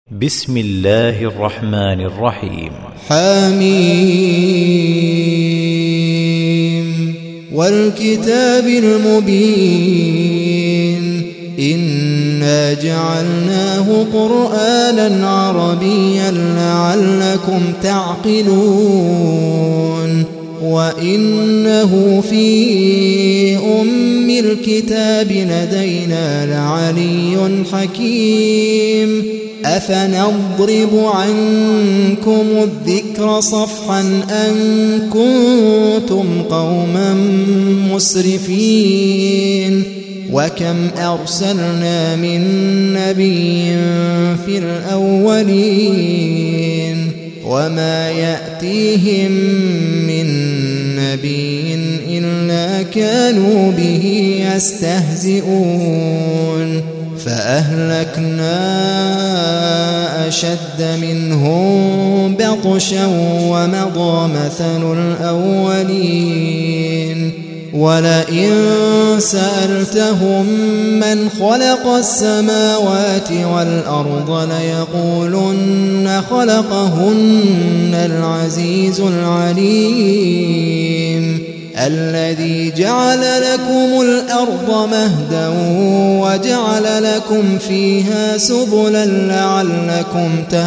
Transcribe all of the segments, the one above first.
بسم الله الرحمن الرحيم. حميم والكتاب المبين إنا جعلناه قرآنا عربيا لعلكم تعقلون وإنه في أم الكتاب لدينا لعلي حكيم أفنضرب عنكم الذكر صفحا أن كنتم قوما مسرفين وكم أرسلنا من نبي في الأولين وما يأتيهم من نبي إلا كانوا به يستهزئون فأهلكنا أشد منهم بطشا ومضى مثل الأولين ولئن سألتهم من خلق السماوات والأرض ليقولن خلقهن العزيز العليم الذي جعل لكم الأرض مهدا وجعل لكم فيها سبلا لعلكم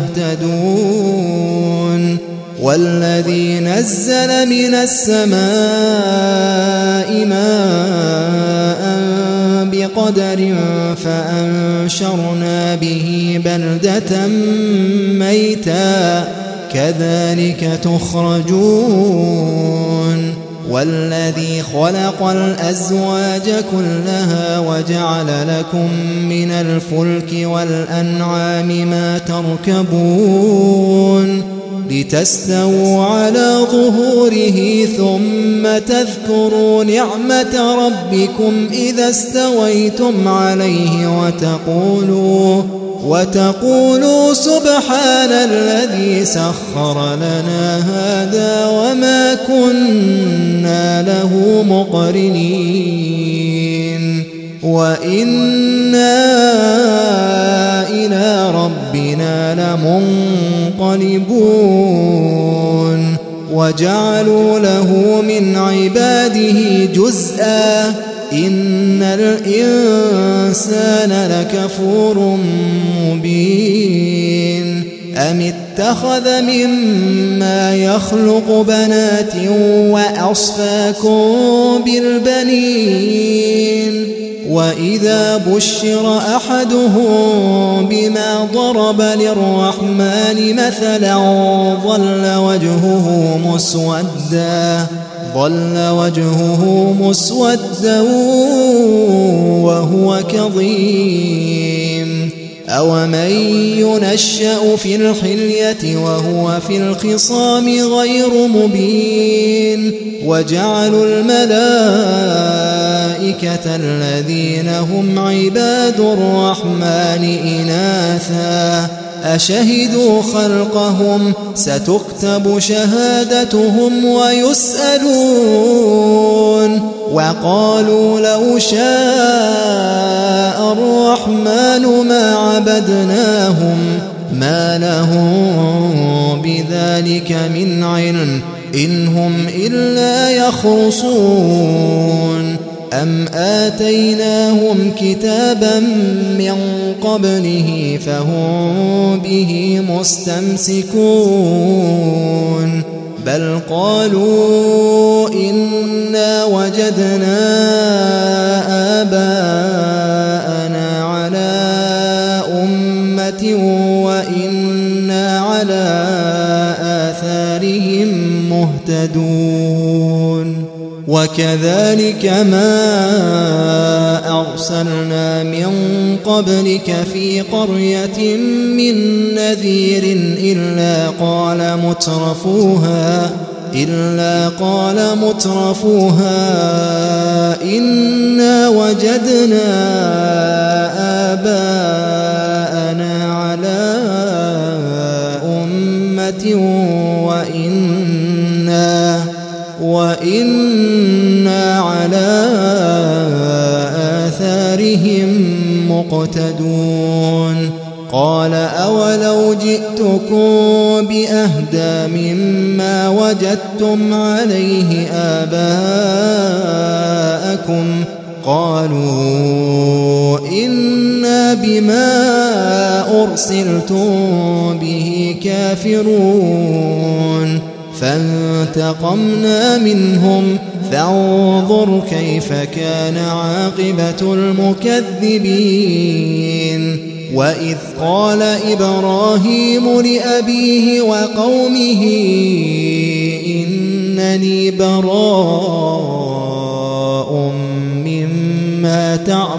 تهتدون والذي نزل من السماء ماء بقدر فأنشرنا به بلدة ميتا كذلك تخرجون والذي خلق الأزواج كلها وجعل لكم من الفلك والأنعام ما تركبون لتستووا على ظهوره ثم تذكروا نعمة ربكم إذا استويتم عليه وتقولوا سبحان الذي سخر لنا هذا وما كنا له مقرنين وإنا إلى ربنا لمنقلبون وجعلوا له من عباده جزءا إن الإنسان لكفور مبين أم اتخذ مما يخلق بنات وأصفاكم بالبنين وإذا بشر أحدهم بما ضرب للرحمن مثلا ظل وجهه مسودا وهو كظيم أومن ينشأ في الحلية وهو في الخصام غير مبين وجعلوا الملائكة الذين هم عباد الرحمن إناثا أشهدوا خلقهم ستكتب شهادتهم ويسألون وقالوا لو شاء الرحمن ما عبدناهم ما لهم بذلك من علم إن هم إلا يخرصون أم آتيناهم كتابا من قبله فهم به مستمسكون بل قالوا إنا وجدنا آباءنا على أمة وإنا على آثارهم مهتدون وكذلك ما أرسلنا من قبلك في قرية من نذير إلا قال مترفوها إنا وجدنا آباءنا على أمة وإنا على آثارهم مقتدون قال أولو جئتكم بأهدى مما وجدتم عليه آباءكم قالوا إنا بما أرسلتم به كافرون فانتقمنا منهم فانظر كيف كان عاقبة المكذبين وإذ قال إبراهيم لأبيه وقومه إنني براء مما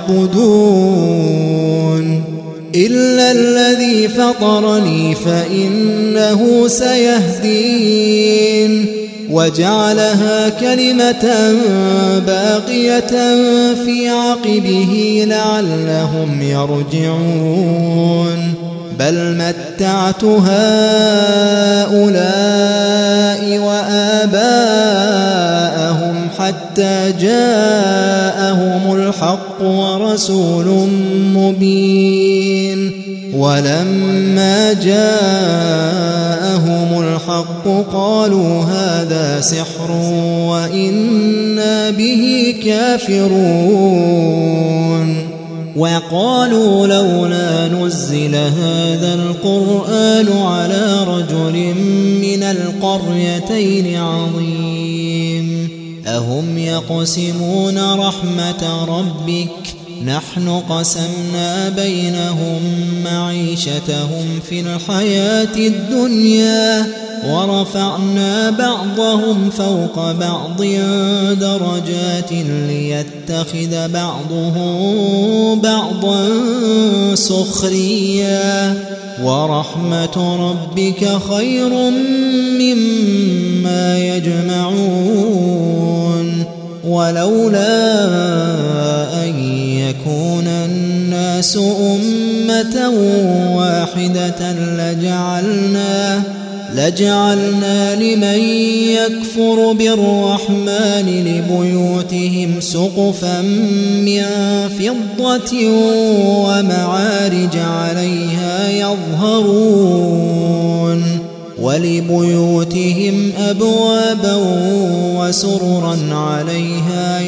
تعبدون إلا الذي فطرني فإنه سيهدين وجعلها كلمة باقية في عقبه لعلهم يرجعون بل متعت هؤلاء وآباءهم حتى جاءهم الحق ورسول مبين ولما جاءهم الحق قالوا هذا سحر وإنا به كافرون وقالوا لولا نزل هذا القرآن على رجل من القريتين عظيم أهم يقسمون رحمة ربك نحن قسمنا بينهم معيشتهم في الحياة الدنيا ورفعنا بعضهم فوق بعض درجات ليتخذ بعضهم بعضا سخريا ورحمة ربك خير مما يجمعون ولولا أن يكون الناس أمة واحدة لجعلنا لمن يكفر بالرحمن لبيوتهم سقفا من فضة ومعارج عليها يظهرون ولبيوتهم أبوابا وسررا عليها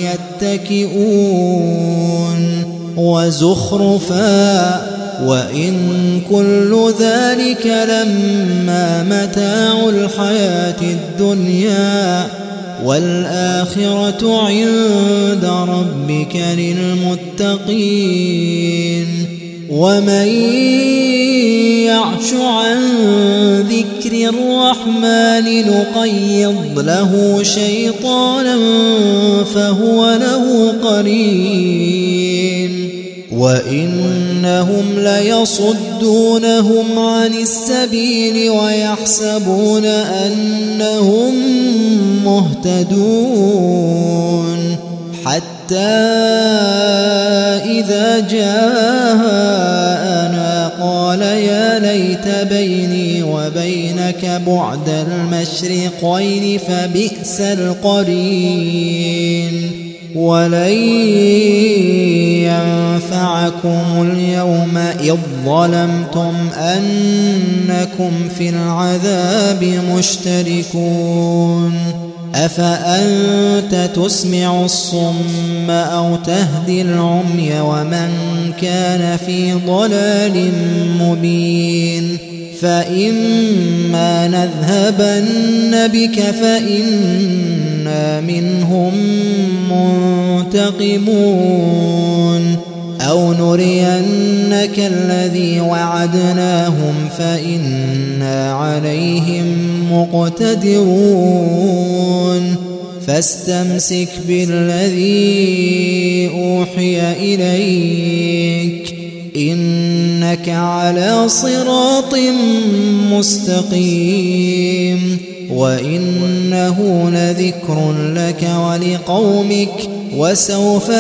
يتكئون وزخرفا وإن كل ذلك لما متاع الحياة الدنيا والآخرة عند ربك للمتقين ومن يعش عن ذكر الرحمن نقيض له شيطانا فهو له قرين وإنهم ليصدونهم عن السبيل ويحسبون أنهم مهتدون حتى إذا جاءنا قال يا ليت بيني وبينك بعد المشرقين فبئس القرين ولن ينفعكم اليوم إذ ظلمتم أنكم في العذاب مشتركون أفأنت تسمع الصم أو تهدي العمي ومن كان في ضلال مبين فإما نذهبن بك فإنا منهم منتقمون أو نرينك الذي وعدناهم فإنا عليهم مقتدرون فاستمسك بالذي أوحي إليك إنك على صراط مستقيم وإنه لذكر لك ولقومك وسوف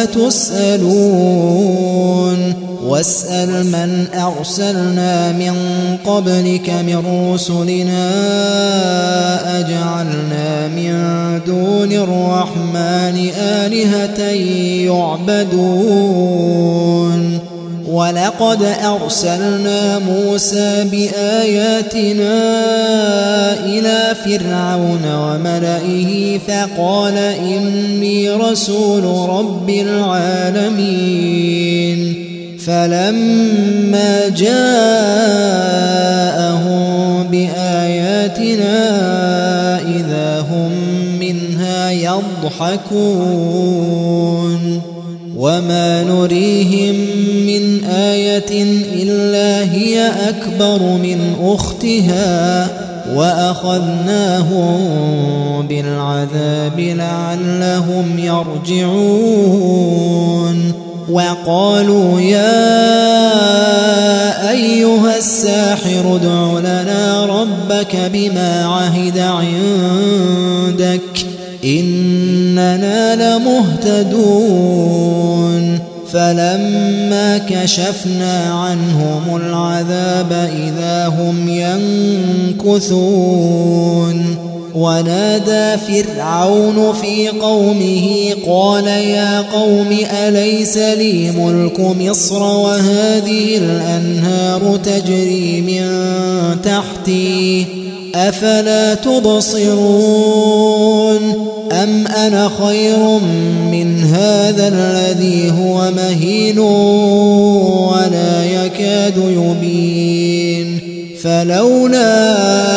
تسألون واسأل من أرسلنا من قبلك من رسلنا أجعلنا من دون الرحمن آلهة يعبدون ولقد أرسلنا موسى بآياتنا إلى فرعون وملئه فقال إني رسول رب العالمين فلما جاءهم بآياتنا إذا هم منها يضحكون وما نريهم من آية إلا هي أكبر من أختها وأخذناهم بالعذاب لعلهم يرجعون وقالوا يا أيها الساحر ادع لنا ربك بما عهد عندك إننا لمهتدون فلما كشفنا عنهم العذاب إذا هم ينكثون ونادى فرعون في قومه قال يا قوم أليس لي ملك مصر وهذه الأنهار تجري من تحتي أفلا تبصرون أم أنا خير من هذا الذي هو مهين ولا يكاد يبين فلولا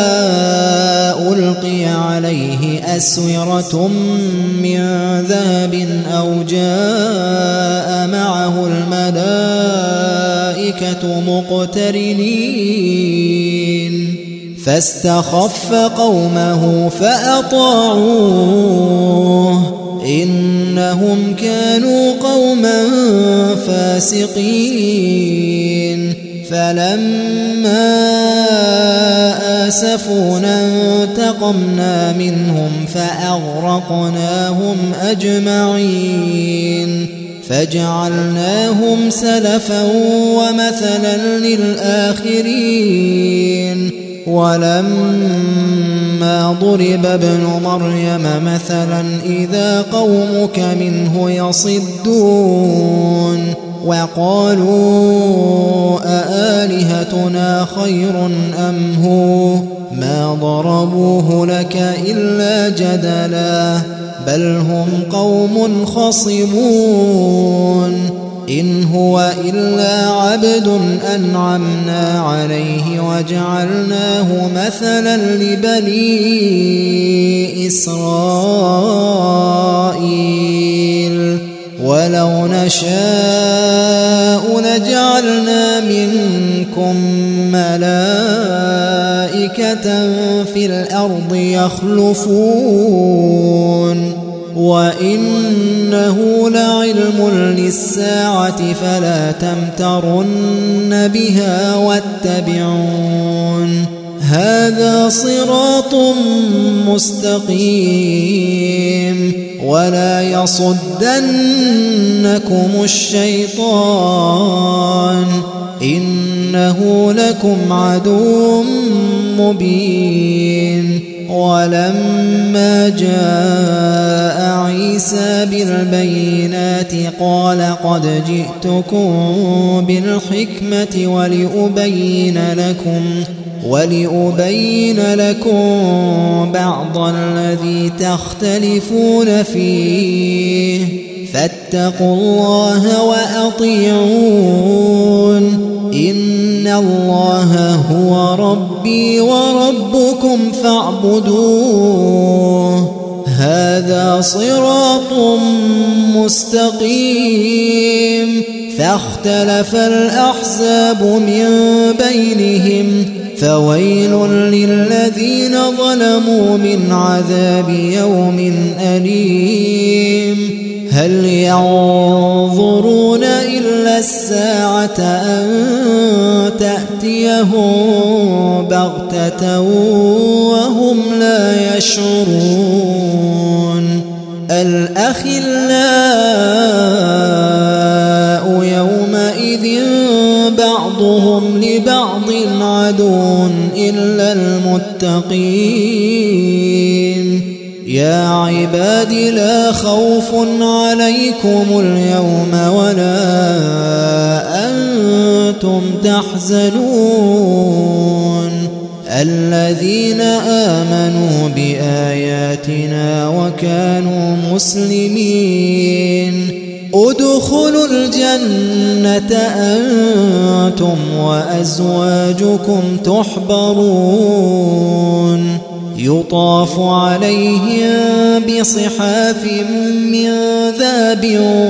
ألقي عليه أسورة من ذهب أو جاء معه الملائكة مقترنين فاستخف قومه فأطاعوه إنهم كانوا قوما فاسقين فلما آسفونا انتقمنا منهم فأغرقناهم أجمعين فجعلناهم سلفا ومثلا للآخرين ولما ضرب ابن مريم مثلا إذا قومك منه يصدون وقالوا أآلهتنا خير أم هو ما ضربوه لك إلا جدلا بل هم قوم خصمون إن هو إلا عبد أنعمنا عليه وجعلناه مثلا لبني إسرائيل ولو نشاء لجعلنا منكم ملائكة في الأرض يخلفون وإنه لعلم للساعة فلا تمترن بها واتبعون هذا صراط مستقيم ولا يصدنكم الشيطان إنه لكم عدو مبين ولما جاء عيسى بالبينات قال قد جئتكم بالحكمة ولأبين لكم بعض الذي تختلفون فيه فاتقوا الله وأطيعون إن الله هو ربي وربكم فاعبدوه هذا صراط مستقيم فاختلف الأحزاب من بينهم فويل للذين ظلموا من عذاب يوم أليم هل ينظرون إلا الساعة أن تأتيهم بغتة وهم لا يشعرون الأخلاء يومئذ بعضهم لبعض عدو إلا المتقين يا عباد لا خوف عليكم اليوم ولا أنتم تحزنون الذين آمنوا بآياتنا وكانوا مسلمين ادخلوا الجنة أنتم وأزواجكم تحبرون يطاف عليهم بصحاف من ذهب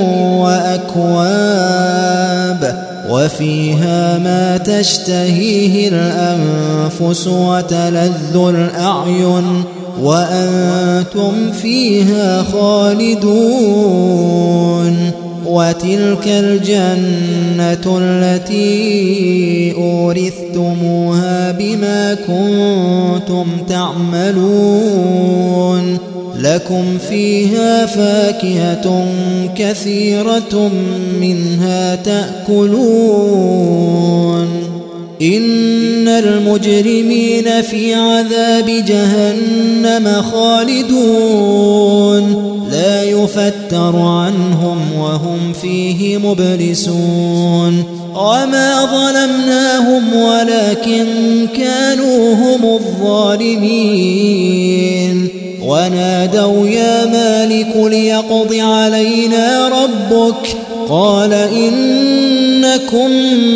وأكواب وفيها ما تشتهيه الأنفس وتلذ الأعين وأنتم فيها خالدون وتلك الجنة التي أورثتموها بما كنتم تعملون لكم فيها فاكهة كثيرة منها تأكلون إن المجرمين في عذاب جهنم خالدون لا يفتر عنهم وهم فيه مبلسون وما ظلمناهم ولكن كانوا هم الظالمين ونادوا يا مالك ليقض علينا ربك قال إنكم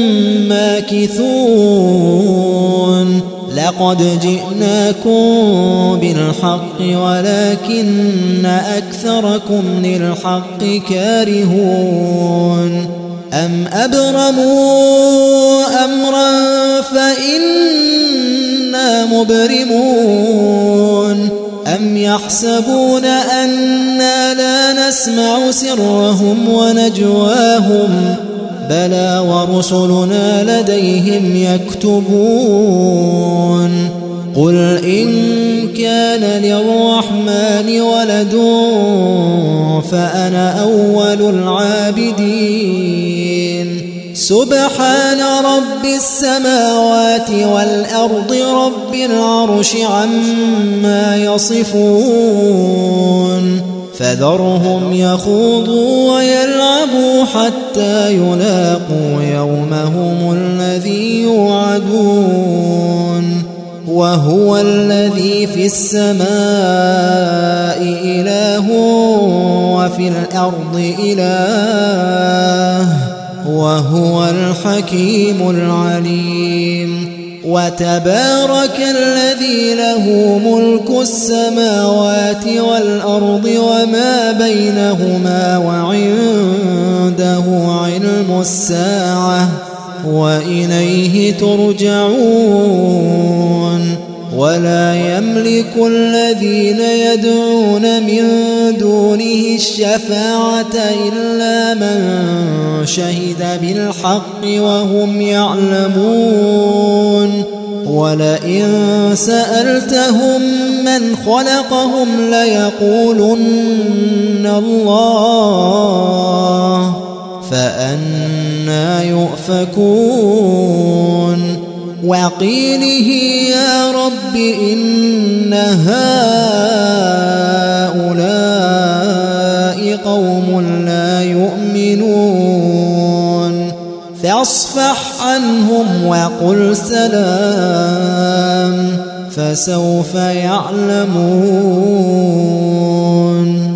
ماكثون لقد جئناكم بالحق ولكن أكثركم للحق كارهون أم أبرموا أمرا فإنا مبرمون أم يحسبون أنا لا نسمع سرهم ونجواهم بلى ورسلنا لديهم يكتبون قل إن كان للرحمن ولد فأنا أول العابدين سبحان رب السماوات والأرض رب العرش عما يصفون فذرهم يخوضوا ويلعبوا حتى يلاقوا يومهم الذي يوعدون وهو الذي في السماء إله وفي الأرض إله وهو الحكيم العليم وتبارك الذي له ملك السماوات والأرض وما بينهما وعنده علم الساعة وإليه ترجعون ولا يملك الذين يدعون من دونه الشفاعة إلا من شهد بالحق وهم يعلمون ولئن سألتهم من خلقهم ليقولن الله فأنى يؤفكون وقيله يا رب إن هؤلاء قوم لا يؤمنون فاصفح عنهم وقل سلام فسوف يعلمون